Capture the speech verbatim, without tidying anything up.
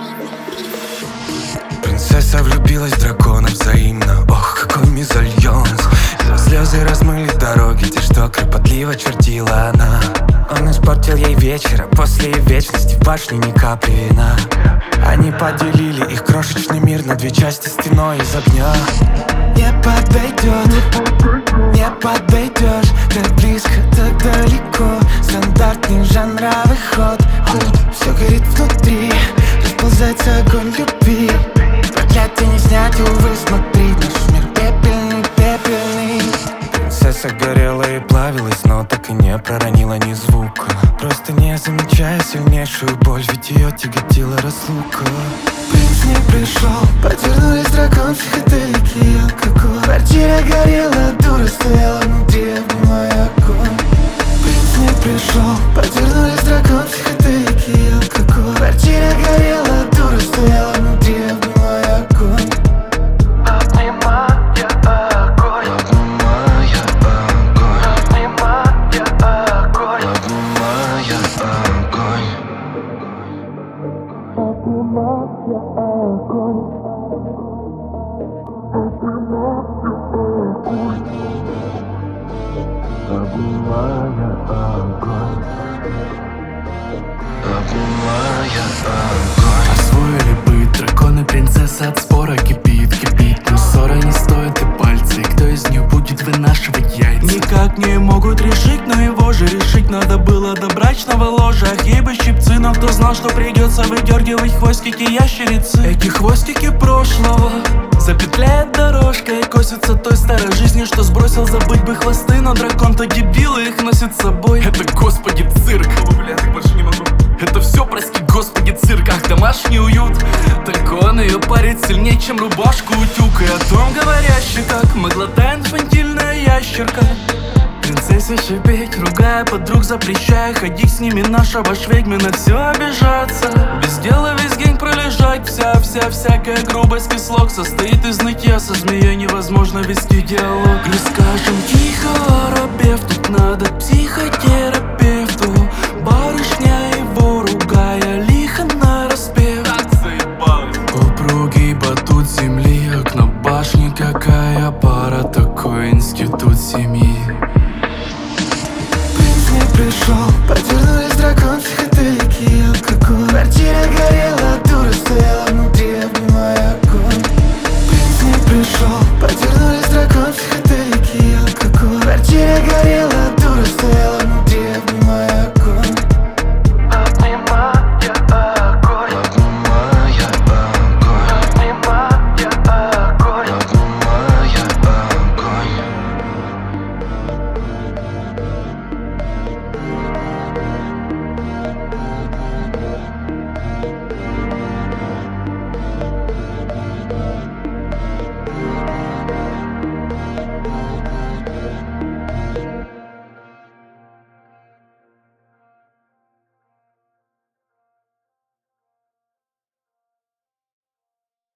Принцесса влюбилась в дракона взаимно. Ох, какой мезальянс. Ее слезы размыли дороги, те, что кропотливо чертила она. Он испортил ей вечер, а после вечности в башне ни капли вина. Они поделили их крошечный мир на две части стеной из огня. Не подойдет, не подойдешь. Так близко, так далеко. Стандартный жанровый ход. Все горит внутри, расползается огонь любви. Проклятие не снять, увы, смотри. Наш мир пепельный, пепельный. Принцесса горела и плавилась, но так и не проронила ни звука. Просто не замечая сильнейшую боль, ведь ее тяготила разлука. Принц не пришел, повернулись дракон, психоделики и алкоголь. Квартира горела, дура стояла внутри, обнимая огонь. Принц не пришел, повернулись дракон, психоделики и алкоголь. Квартира горела, дура стояла внутри, обнимая огонь. Обнимая огонь, обнимая огонь, обнимая огонь, обнимая огонь, обнимая огонь, обнимая огонь, обнимая огонь. Освоили быт, дракон и принцесса от спора кипит, кипит. Но ссора не стоит и пальцы, и кто из них будет вынашивать яйца? Никак не могут решить, но его же решить надо было до брачного ложа. Хибы, щипцы, но кто знал, что придется выдергивать хвостики ящерицы. Эти хвостики прошлого запетляет дорожка и косится той старой жизни, что сбросил забыть бы хвосты. Но дракон-то дебил, и их носит с собой. Это, господи, цирк. Бля, так больше не могу. Это все, прости господи, цирк. Ах, домашний уют. Только он ее парит сильнее, чем рубашку утюг. И о том говорящий, как могла та инфантильная ящерка принцессе шипеть, ругая подруг, запрещая ходить с ними на шабаш ведьмы, на все обижаться. Без дела весь день пролежать. Вся, вся, всякая грубость и слог состоит из нытья. Со змеей невозможно вести диалог. Не скажем тихо, оробев, тут надо психотерапевт.